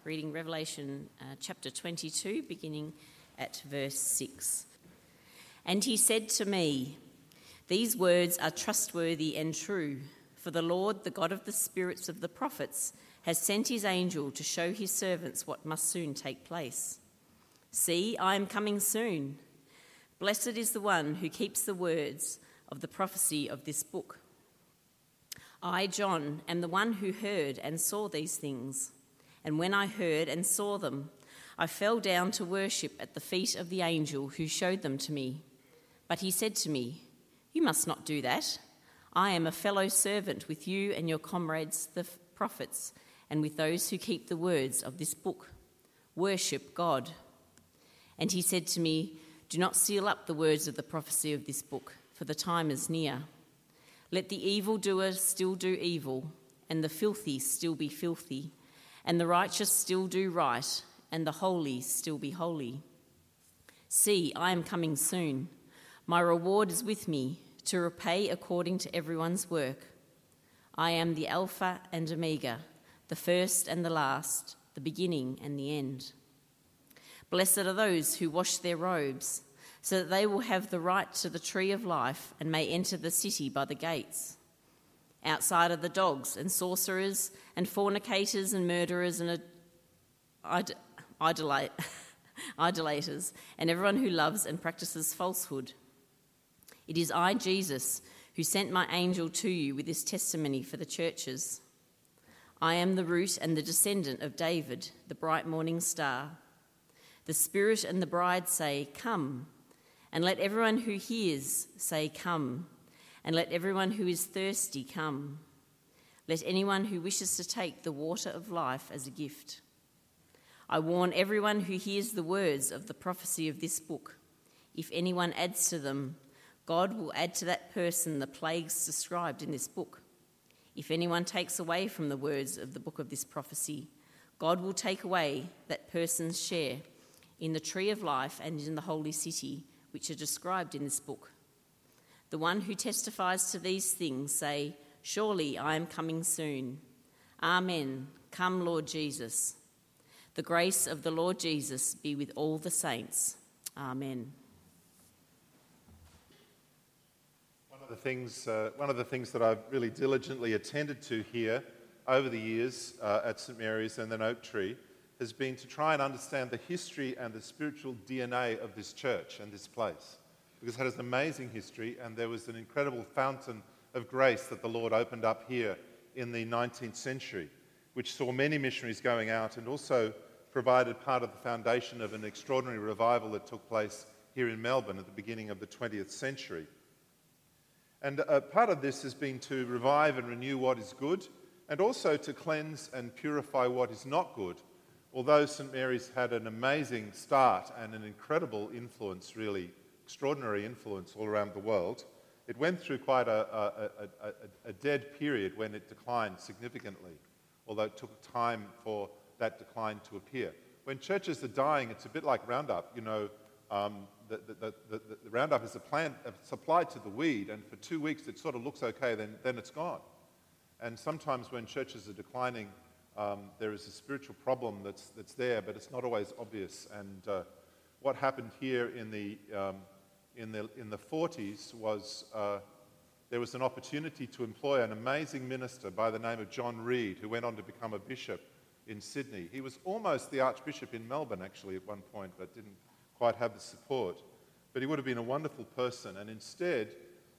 reading Revelation chapter 22, beginning at verse 6. And he said to me, "These words are trustworthy and true, for the Lord, the God of the spirits of the prophets, has sent his angel to show his servants what must soon take place. See, I am coming soon. Blessed is the one who keeps the words of the prophecy of this book. I, John, am the one who heard and saw these things. And when I heard and saw them, I fell down to worship at the feet of the angel who showed them to me. But he said to me, 'You must not do that. I am a fellow servant with you and your comrades, the prophets, and with those who keep the words of this book. Worship God.' And he said to me, 'Do not seal up the words of the prophecy of this book, for the time is near. Let the evildoer still do evil, and the filthy still be filthy, and the righteous still do right, and the holy still be holy. See, I am coming soon. My reward is with me, to repay according to everyone's work. I am the Alpha and Omega, the first and the last, the beginning and the end. Blessed are those who wash their robes, so that they will have the right to the tree of life and may enter the city by the gates. Outside are the dogs and sorcerers and fornicators and murderers and idolaters and everyone who loves and practices falsehood. It is I, Jesus, who sent my angel to you with this testimony for the churches. I am the root and the descendant of David, the bright morning star. The Spirit and the bride say, 'Come.' And let everyone who hears say, 'Come.' And let everyone who is thirsty come. Let anyone who wishes to take the water of life as a gift. I warn everyone who hears the words of the prophecy of this book. If anyone adds to them, God will add to that person the plagues described in this book. If anyone takes away from the words of the book of this prophecy, God will take away that person's share in the tree of life and in the holy city, which are described in this book. The one who testifies to these things say, 'Surely I am coming soon.' Amen. Come, Lord Jesus. The grace of the Lord Jesus be with all the saints. Amen." One of the things that I've really diligently attended to here over the years at St Mary's and then Oak Tree has been to try and understand the history and the spiritual DNA of this church and this place. Because it has an amazing history, and there was an incredible fountain of grace that the Lord opened up here in the 19th century, which saw many missionaries going out and also provided part of the foundation of an extraordinary revival that took place here in Melbourne at the beginning of the 20th century. And part of this has been to revive and renew what is good, and also to cleanse and purify what is not good. Although St Mary's had an amazing start and an incredible influence, really extraordinary influence all around the world, it went through quite a dead period when it declined significantly, although it took time for that decline to appear. When churches are dying, it's a bit like Roundup. You know, the Roundup is a plant supplied to the weed, and for 2 weeks it sort of looks okay, then it's gone. And sometimes when churches are declining, there is a spiritual problem that's there, but it's not always obvious. And what happened here in the 40s was there was an opportunity to employ an amazing minister by the name of John Reid, who went on to become a bishop in Sydney. He was almost the Archbishop in Melbourne, actually, at one point, but didn't quite have the support. But he would have been a wonderful person, and instead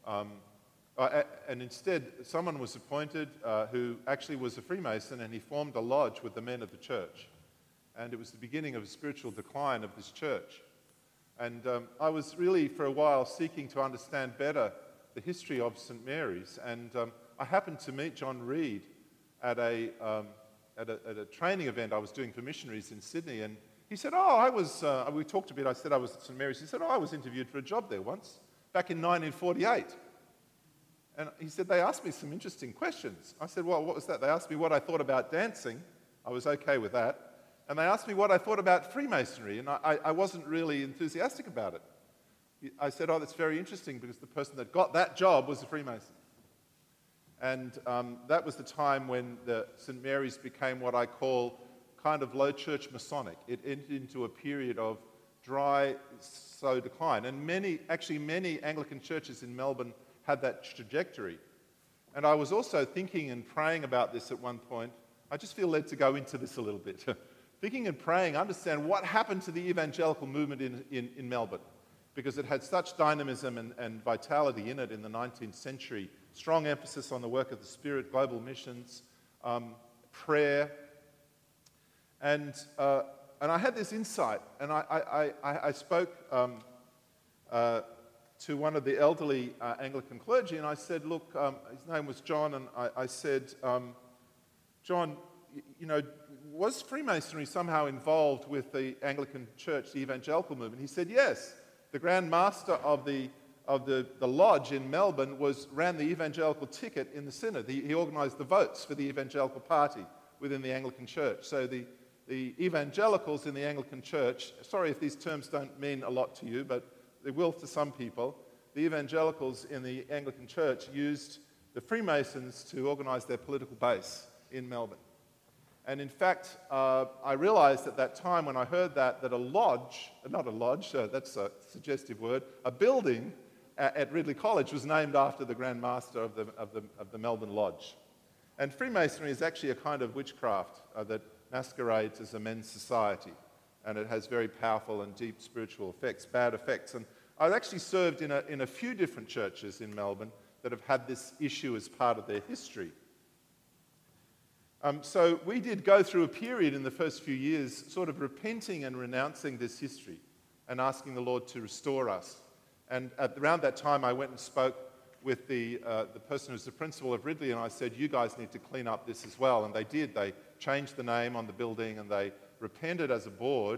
someone was appointed who actually was a Freemason, and he formed a lodge with the men of the church. And it was the beginning of a spiritual decline of this church. And I was really, for a while, seeking to understand better the history of St Mary's. And I happened to meet John Reid at a training event I was doing for missionaries in Sydney. And he said, we talked a bit, I said I was at St Mary's. He said, I was interviewed for a job there once, back in 1948. And he said, they asked me some interesting questions. I said, well, what was that? They asked me what I thought about dancing. I was okay with that. And they asked me what I thought about Freemasonry, and I wasn't really enthusiastic about it. I said, that's very interesting, because the person that got that job was a Freemason. And that was the time when the St Mary's became what I call kind of low church Masonic. It entered into a period of dry, slow decline. And many Anglican churches in Melbourne had that trajectory. And I was also thinking and praying about this at one point. I just feel led to go into this a little bit. Thinking and praying, understand what happened to the evangelical movement in Melbourne, because it had such dynamism and vitality in it in the 19th century. Strong emphasis on the work of the Spirit, global missions, prayer. And I had this insight, and I spoke to one of the elderly Anglican clergy, and I said, look, his name was John, and I said, John, you know, was Freemasonry somehow involved with the Anglican Church, the evangelical movement? He said, yes. The Grand Master of the lodge in Melbourne ran the evangelical ticket in the synod. He organised the votes for the evangelical party within the Anglican Church. So the evangelicals in the Anglican Church, sorry if these terms don't mean a lot to you, but they will to some people. The evangelicals in the Anglican Church used the Freemasons to organise their political base in Melbourne. And in fact, I realised at that time when I heard that a lodge, not a lodge, that's a suggestive word, a building at Ridley College was named after the Grand Master of the Melbourne Lodge. And Freemasonry is actually a kind of witchcraft that masquerades as a men's society. And it has very powerful and deep spiritual effects, bad effects. And I've actually served in a few different churches in Melbourne that have had this issue as part of their history. So we did go through a period in the first few years sort of repenting and renouncing this history and asking the Lord to restore us. And around that time I went and spoke with the person who's the principal of Ridley, and I said, you guys need to clean up this as well. And they did. They changed the name on the building, and they repented as a board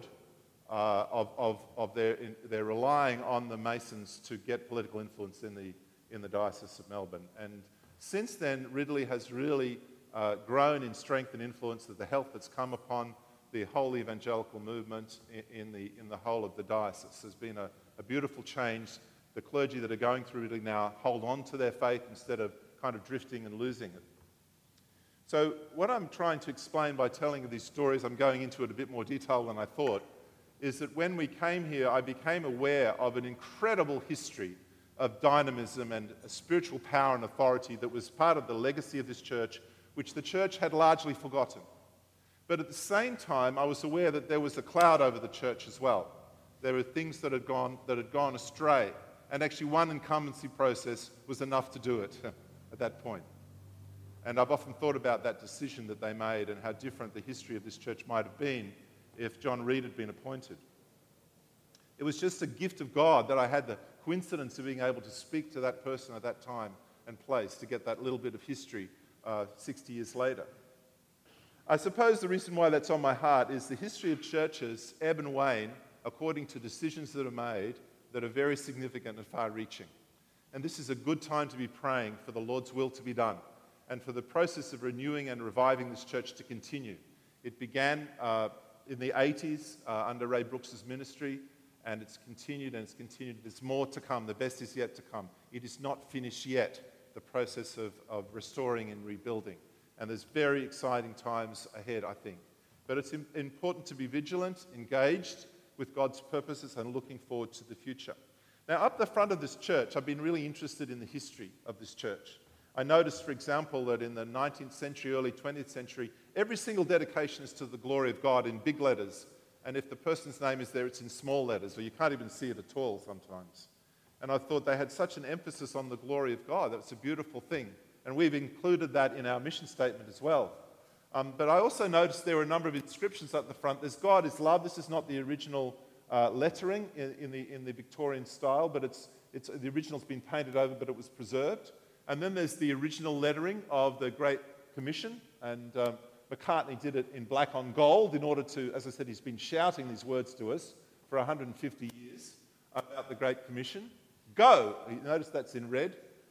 of their relying on the Masons to get political influence in the Diocese of Melbourne. And since then, Ridley has really grown in strength and influence, that the help that's come upon the whole evangelical movement in the whole of the diocese has been a beautiful change. The clergy that are going through Ridley now hold on to their faith instead of kind of drifting and losing it. So what I'm trying to explain by telling you these stories, I'm going into it a bit more detail than I thought, is that when we came here, I became aware of an incredible history of dynamism and spiritual power and authority that was part of the legacy of this church, which the church had largely forgotten. But at the same time, I was aware that there was a cloud over the church as well. There were things that had gone astray, and actually one incumbency process was enough to do it at that point. And I've often thought about that decision that they made and how different the history of this church might have been if John Reed had been appointed. It was just a gift of God that I had the coincidence of being able to speak to that person at that time and place to get that little bit of history 60 years later. I suppose the reason why that's on my heart is the history of churches ebb and wane according to decisions that are made that are very significant and far-reaching. And this is a good time to be praying for the Lord's will to be done and for the process of renewing and reviving this church to continue. It began in the 80s under Ray Brooks' ministry, and it's continued and it's continued. There's more to come. The best is yet to come. It is not finished yet, the process of restoring and rebuilding. And there's very exciting times ahead, I think. But it's important to be vigilant, engaged with God's purposes, and looking forward to the future. Now, up the front of this church, I've been really interested in the history of this church. I noticed, for example, that in the 19th century, early 20th century, every single dedication is to the glory of God in big letters. And if the person's name is there, it's in small letters, or you can't even see it at all sometimes. And I thought they had such an emphasis on the glory of God. That's a beautiful thing. And we've included that in our mission statement as well. But I also noticed there were a number of inscriptions at the front. There's God is love. This is not the original lettering in the Victorian style, but the original's been painted over, but it was preserved. And then there's the original lettering of the Great Commission, and McCartney did it in black on gold in order to, as I said, he's been shouting these words to us for 150 years about the Great Commission. Go! You notice that's in red.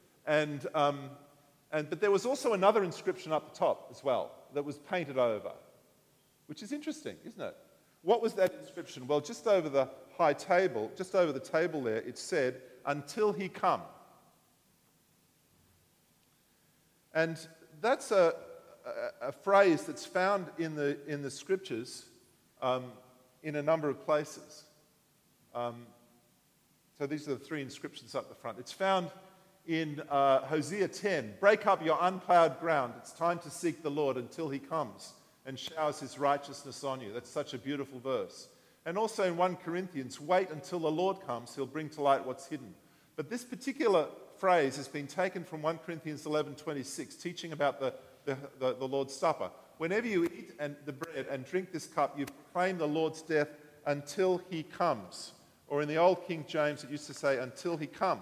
But there was also another inscription up the top as well that was painted over, which is interesting, isn't it? What was that inscription? Well, just over the high table, just over the table there, it said, "Until he come." And that's a a phrase that's found in the scriptures in a number of places. So these are the three inscriptions up the front. It's found in Hosea 10. Break up your unplowed ground. It's time to seek the Lord until he comes and showers his righteousness on you. That's such a beautiful verse. And also in 1 Corinthians, wait until the Lord comes. He'll bring to light what's hidden. But this particular phrase has been taken from 1 Corinthians 11:26, teaching about the Lord's Supper. Whenever you eat the bread and drink this cup, you proclaim the Lord's death until he comes. Or in the old King James, it used to say, until he come.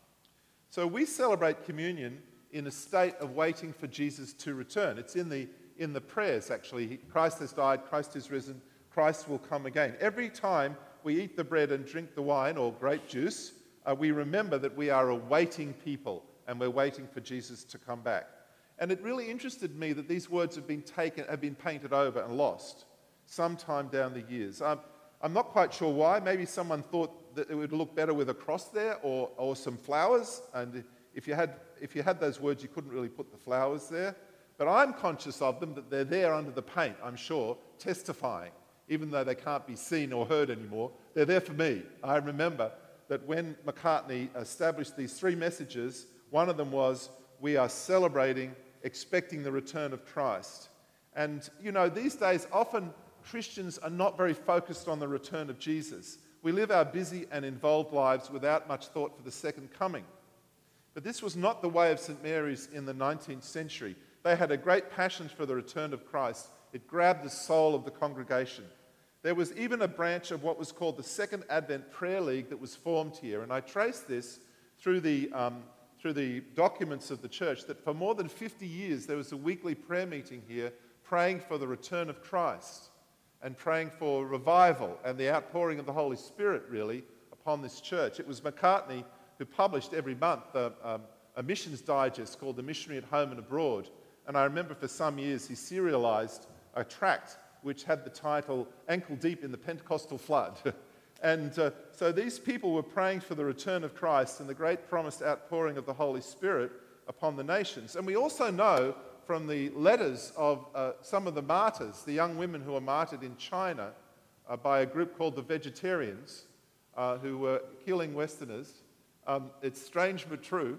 So we celebrate communion in a state of waiting for Jesus to return. It's in the prayers, actually. Christ has died, Christ is risen, Christ will come again. Every time we eat the bread and drink the wine or grape juice, we remember that we are a waiting people and we're waiting for Jesus to come back. And it really interested me that these words have been painted over and lost sometime down the years. I'm not quite sure why. Maybe someone thought that it would look better with a cross there or some flowers. And if you had those words, you couldn't really put the flowers there. But I'm conscious of them, that they're there under the paint, I'm sure, testifying. Even though they can't be seen or heard anymore, they're there for me. I remember that when McCartney established these three messages, one of them was, we are celebrating, expecting the return of Christ. And, you know, these days, often Christians are not very focused on the return of Jesus. We live our busy and involved lives without much thought for the second coming. But this was not the way of St. Mary's in the 19th century. They had a great passion for the return of Christ. It grabbed the soul of the congregation. There was even a branch of what was called the Second Advent Prayer League that was formed here. And I traced this through the documents of the church, that for more than 50 years there was a weekly prayer meeting here praying for the return of Christ and praying for revival and the outpouring of the Holy Spirit, really, upon this church. It was McCartney who published every month a missions digest called The Missionary at Home and Abroad. And I remember for some years he serialized a tract which had the title Ankle Deep in the Pentecostal Flood. And so these people were praying for the return of Christ and the great promised outpouring of the Holy Spirit upon the nations. And we also know from the letters of some of the martyrs, the young women who were martyred in China by a group called the Vegetarians, who were killing Westerners. It's strange but true.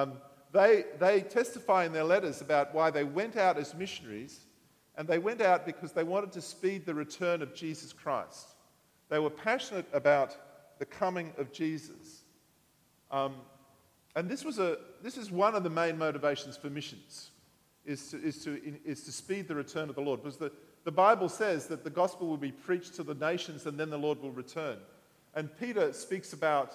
They testify in their letters about why they went out as missionaries, and they went out because they wanted to speed the return of Jesus Christ. They were passionate about the coming of Jesus. And this is one of the main motivations for missions, is to speed the return of the Lord. Because the Bible says that the gospel will be preached to the nations and then the Lord will return. And Peter speaks about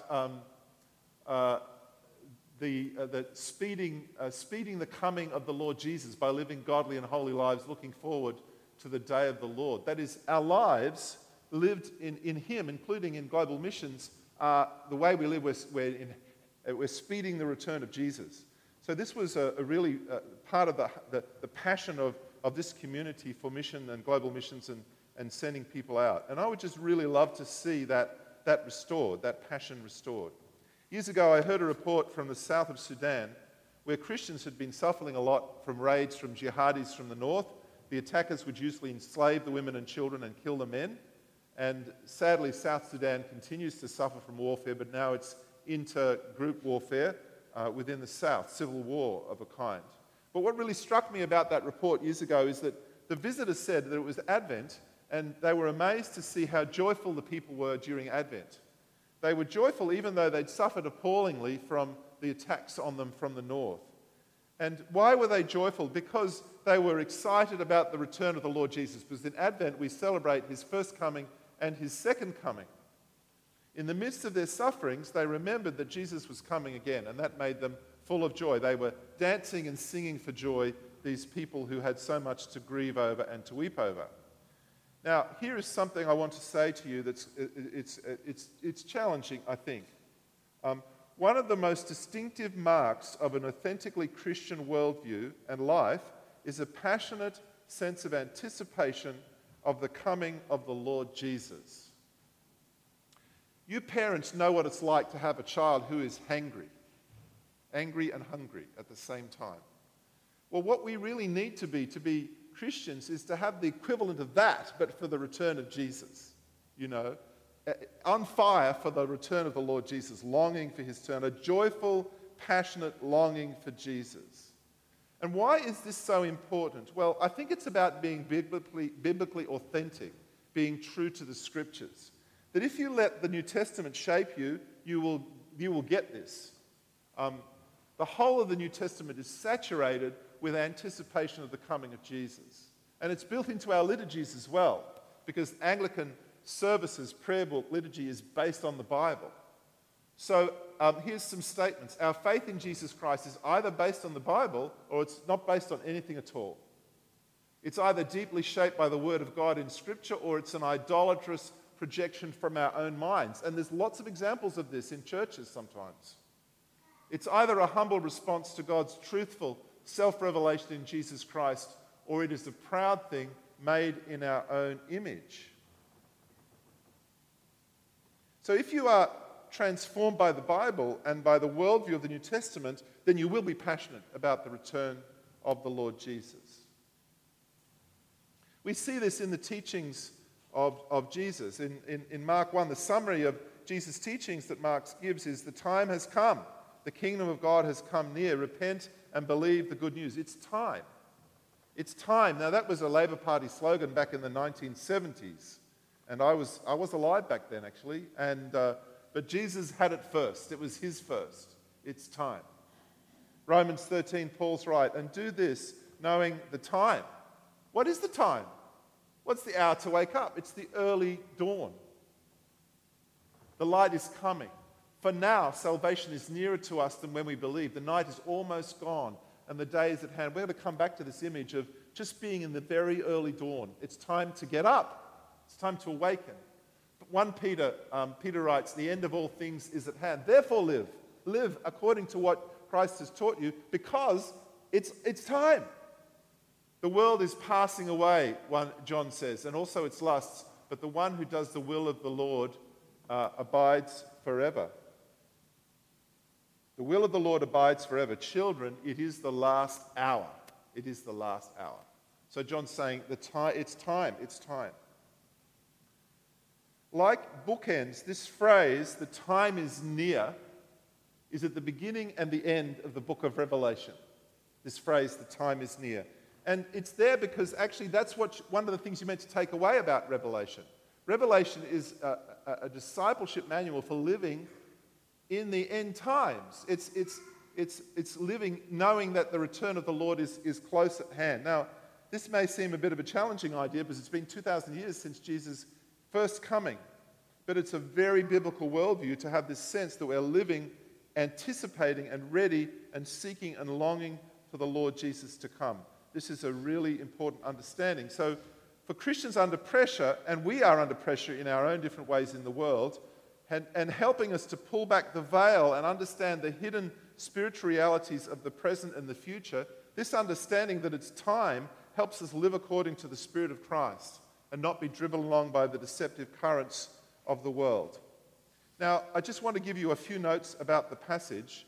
speeding the coming of the Lord Jesus by living godly and holy lives, looking forward to the day of the Lord. That is, our lives lived in Him, including in global missions, the way we live, we're speeding the return of Jesus. So this was a really part of the passion of this community for mission and global missions and sending people out. And I would just really love to see that restored, that passion restored. Years ago, I heard a report from the south of Sudan where Christians had been suffering a lot from raids from jihadis from the north. The attackers would usually enslave the women and children and kill the men. And sadly, South Sudan continues to suffer from warfare, but now it's inter-group warfare within the south, civil war of a kind. But what really struck me about that report years ago is that the visitors said that it was Advent, and they were amazed to see how joyful the people were during Advent. They were joyful even though they'd suffered appallingly from the attacks on them from the north. And why were they joyful? Because they were excited about the return of the Lord Jesus. Because in Advent we celebrate His first coming and His second coming. In the midst of their sufferings, they remembered that Jesus was coming again, and that made them full of joy. They were dancing and singing for joy, these people who had so much to grieve over and to weep over. Now, here is something I want to say to you it's challenging, I think. One of the most distinctive marks of an authentically Christian worldview and life is a passionate sense of anticipation of the coming of the Lord Jesus. You parents know what it's like to have a child who is angry and hungry at the same time. Well, what we really need to be Christians is to have the equivalent of that, but for the return of Jesus. You know, on fire for the return of the Lord Jesus, longing for his turn, a joyful, passionate longing for Jesus. And why is this so important? Well, I think it's about being biblically authentic, being true to the scriptures. That if you let the New Testament shape you, you will get this. The whole of the New Testament is saturated with anticipation of the coming of Jesus. And it's built into our liturgies as well, because Anglican services, prayer book, liturgy is based on the Bible. So here's some statements. Our faith in Jesus Christ is either based on the Bible or it's not based on anything at all. It's either deeply shaped by the Word of God in Scripture or it's an idolatrous projection from our own minds. And there's lots of examples of this in churches sometimes. It's either a humble response to God's truthful self-revelation in Jesus Christ or it is a proud thing made in our own image. So if you are transformed by the Bible and by the worldview of the New Testament, then you will be passionate about the return of the Lord Jesus. We see this in the teachings of Jesus. In Mark 1, the summary of Jesus' teachings that Mark gives is, the time has come. The kingdom of God has come near. Repent and believe the good news. It's time. It's time. Now, that was a Labour Party slogan back in the 1970s. And I was alive back then, actually. But Jesus had it first. It was his first. It's time. Romans 13, Paul's right. And do this, knowing the time. What is the time? What's the hour to wake up? It's the early dawn. The light is coming. For now, salvation is nearer to us than when we believe. The night is almost gone, and the day is at hand. We're going to come back to this image of just being in the very early dawn. It's time to get up. It's time to awaken. But 1 Peter, Peter writes, the end of all things is at hand. Therefore live. Live according to what Christ has taught you, because it's time. The world is passing away, John says, and also its lusts, but the one who does the will of the Lord abides forever. The will of the Lord abides forever. Children, it is the last hour. It is the last hour. So John's saying, it's time. Like bookends, this phrase, the time is near, is at the beginning and the end of the book of Revelation. This phrase, the time is near. And it's there because actually that's one of the things you're meant to take away about Revelation. Revelation is a discipleship manual for living in the end times. It's living knowing that the return of the Lord is close at hand. Now, this may seem a bit of a challenging idea because it's been 2,000 years since Jesus' first coming. But it's a very biblical worldview to have this sense that we're living, anticipating and ready and seeking and longing for the Lord Jesus to come. This is a really important understanding. So for Christians under pressure, and we are under pressure in our own different ways in the world, and helping us to pull back the veil and understand the hidden spiritual realities of the present and the future, this understanding that it's time helps us live according to the Spirit of Christ and not be driven along by the deceptive currents of the world. Now, I just want to give you a few notes about the passage,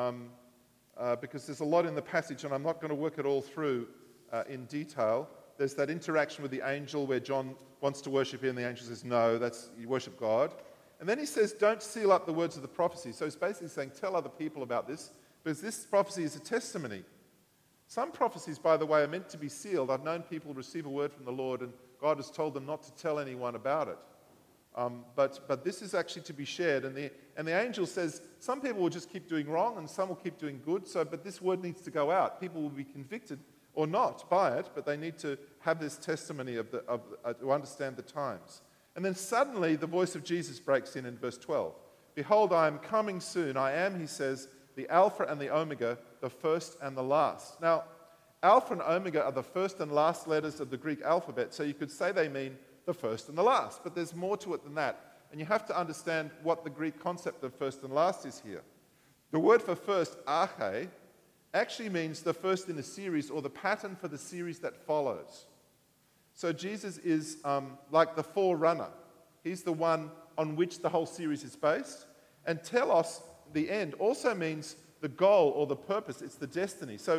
because there's a lot in the passage and I'm not going to work it all through in detail. There's that interaction with the angel where John wants to worship him and the angel says, no, you worship God. And then he says, don't seal up the words of the prophecy. So he's basically saying, tell other people about this, because this prophecy is a testimony. Some prophecies, by the way, are meant to be sealed. I've known people receive a word from the Lord and God has told them not to tell anyone about it. But this is actually to be shared. And the angel says, some people will just keep doing wrong and some will keep doing good. But this word needs to go out. People will be convicted or not by it, but they need to have this testimony to understand the times. And then suddenly the voice of Jesus breaks in verse 12. Behold, I am coming soon. I am, he says, the Alpha and the Omega, the first and the last. Now, Alpha and Omega are the first and last letters of the Greek alphabet, so you could say they mean the first and the last, but there's more to it than that. And you have to understand what the Greek concept of first and last is here. The word for first, arche, actually means the first in a series or the pattern for the series that follows. So Jesus is like the forerunner. He's the one on which the whole series is based. And telos, the end, also means the goal or the purpose. It's the destiny. So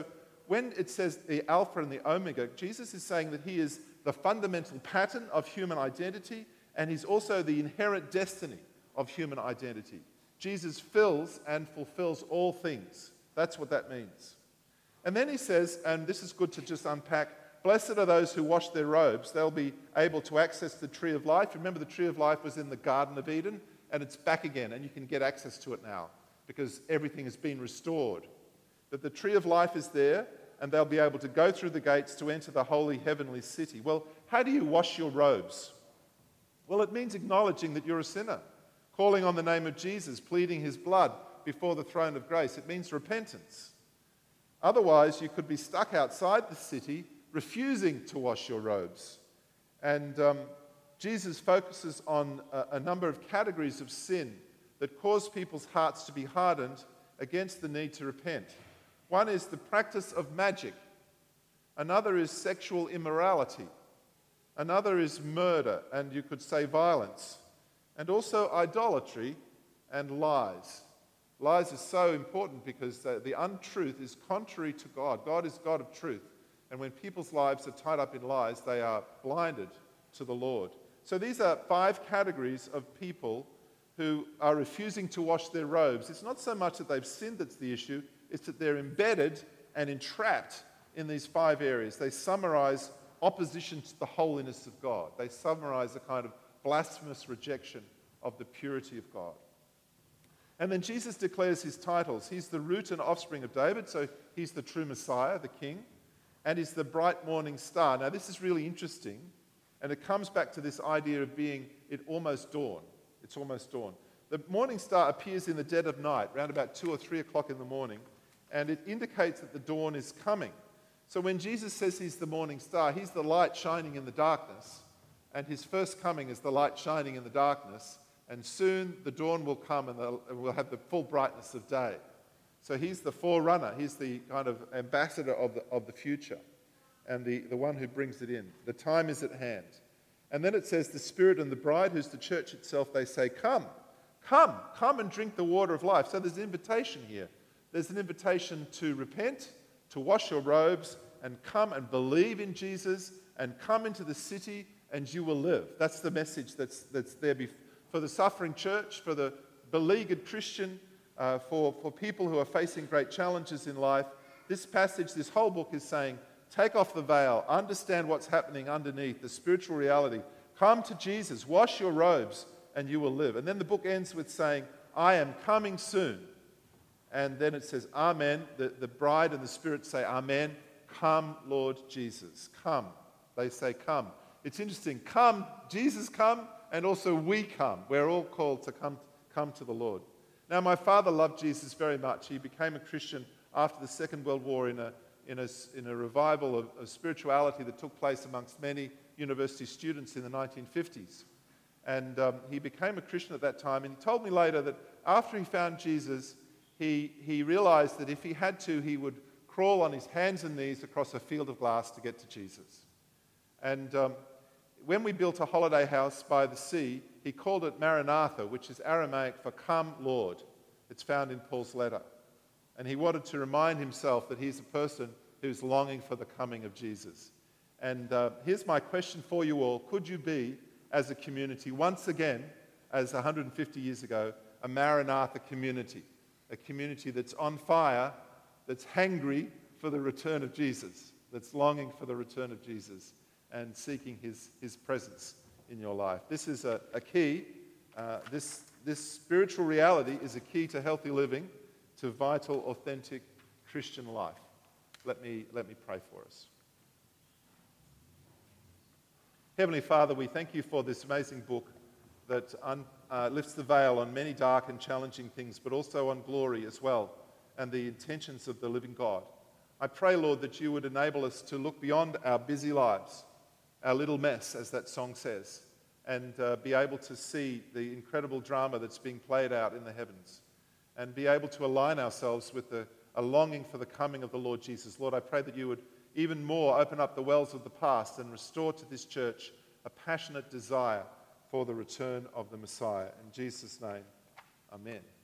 when it says the Alpha and the Omega, Jesus is saying that he is the fundamental pattern of human identity, and he's also the inherent destiny of human identity. Jesus fills and fulfills all things. That's what that means. And then he says, and this is good to just unpack, blessed are those who wash their robes. They'll be able to access the tree of life. Remember, the tree of life was in the Garden of Eden, and it's back again, and you can get access to it now because everything has been restored. That the tree of life is there, and they'll be able to go through the gates to enter the holy heavenly city. Well, how do you wash your robes? Well, it means acknowledging that you're a sinner, calling on the name of Jesus, pleading his blood before the throne of grace. It means repentance. Otherwise, you could be stuck outside the city, refusing to wash your robes. And Jesus focuses on a number of categories of sin that cause people's hearts to be hardened against the need to repent. One is the practice of magic. Another is sexual immorality. Another is murder, and you could say violence. And also idolatry and lies. Lies is so important because the untruth is contrary to God. God is God of truth. And when people's lives are tied up in lies, they are blinded to the Lord. So these are 5 categories of people who are refusing to wash their robes. It's not so much that they've sinned that's the issue, it's that they're embedded and entrapped in these 5 areas. They summarize opposition to the holiness of God. They summarize a kind of blasphemous rejection of the purity of God. And then Jesus declares his titles. He's the root and offspring of David, so he's the true Messiah, the King, and he's the bright morning star. Now this is really interesting, and it comes back to this idea of being it almost dawn. It's almost dawn. The morning star appears in the dead of night, around about 2 or 3 o'clock in the morning, and it indicates that the dawn is coming. So when Jesus says he's the morning star, he's the light shining in the darkness, and his first coming is the light shining in the darkness, and soon the dawn will come and we'll have the full brightness of day. So he's the forerunner, he's the kind of ambassador of the future, and the one who brings it in. The time is at hand. And then it says the Spirit and the bride, who's the church itself, they say, come and drink the water of life. So there's an invitation here. There's an invitation to repent, to wash your robes, and come and believe in Jesus, and come into the city, and you will live. That's the message that's there for the suffering church, for the beleaguered Christian, for people who are facing great challenges in life. This passage, this whole book is saying, take off the veil, understand what's happening underneath, the spiritual reality. Come to Jesus, wash your robes, and you will live. And then the book ends with saying, I am coming soon. And then it says, Amen. The bride and the Spirit say, Amen. Come, Lord Jesus. Come. They say, come. It's interesting. Come, Jesus, come, and also we come. We're all called to come to the Lord. Now, my father loved Jesus very much. He became a Christian after the Second World War in a revival of spirituality that took place amongst many university students in the 1950s. And he became a Christian at that time. And he told me later that after he found Jesus, he realized that if he had to, he would crawl on his hands and knees across a field of glass to get to Jesus. And when we built a holiday house by the sea, he called it Maranatha, which is Aramaic for come, Lord. It's found in Paul's letter. And he wanted to remind himself that he's a person who's longing for the coming of Jesus. And here's my question for you all. Could you be, as a community, once again, as 150 years ago, a Maranatha community? A community that's on fire, that's hangry for the return of Jesus, that's longing for the return of Jesus and seeking his presence in your life. This is a key. This spiritual reality is a key to healthy living, to vital, authentic Christian life. Let me pray for us. Heavenly Father, we thank you for this amazing book that lifts the veil on many dark and challenging things, but also on glory as well, and the intentions of the living God. I pray, Lord, that you would enable us to look beyond our busy lives, our little mess, as that song says, and be able to see the incredible drama that's being played out in the heavens, and be able to align ourselves with a longing for the coming of the Lord Jesus. Lord, I pray that you would even more open up the wells of the past and restore to this church a passionate desire for the return of the Messiah. In Jesus' name, amen.